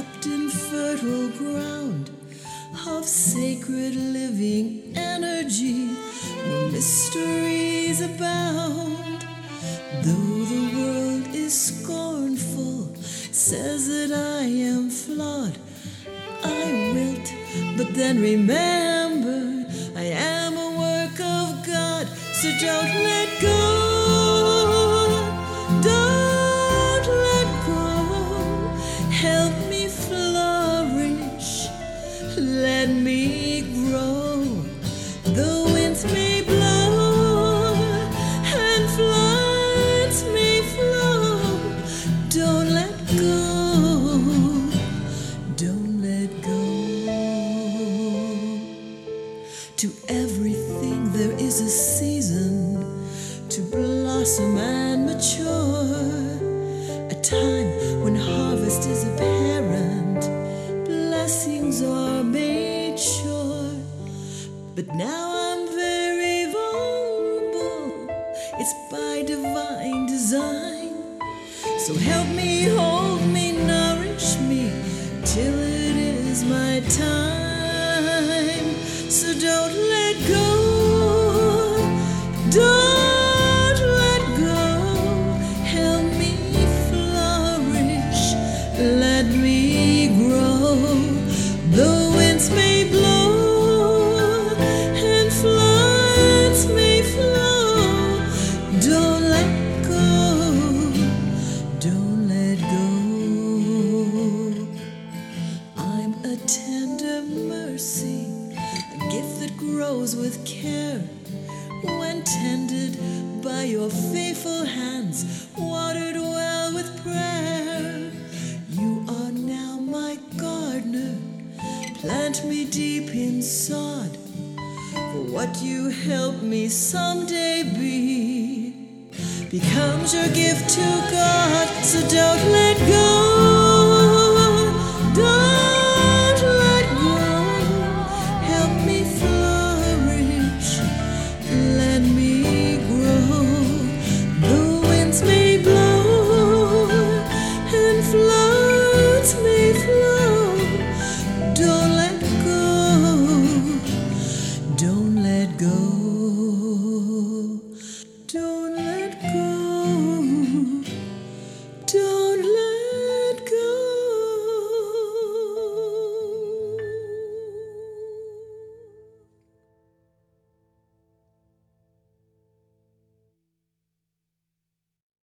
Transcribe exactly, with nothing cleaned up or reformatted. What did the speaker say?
wrapped in fertile ground of sacred living energy, where mysteries abound. Though the world is scornful, says that I am flawed, I wilt, but then remember I am a work of God. So don't let go, don't let go. Help me flourish, let me grow. The winds may blow and floods may flow. Don't let go, don't let go. To everything there is a season to blossom and mature, a time when harvest is apparent, blessings are made sure. But now I'm very vulnerable, it's by divine design. So help me, hold me, nourish me till it is my time. So don't let go, don't let go. Help me flourish, let me grow. The winds may blow and floods may flow. Don't let go, don't let go. I'm a tender mercy, a gift that grows with care. When tended by your faithful hands, watered well with prayer. You are now my gardener, plant me deep in sod, for what you help me someday be becomes your gift to God. So don't let